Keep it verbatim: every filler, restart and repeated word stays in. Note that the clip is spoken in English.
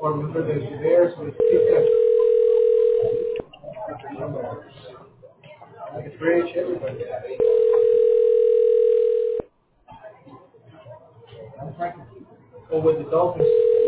or remember the Bears with Pizza. It's British, everybody. Or with the Dolphins.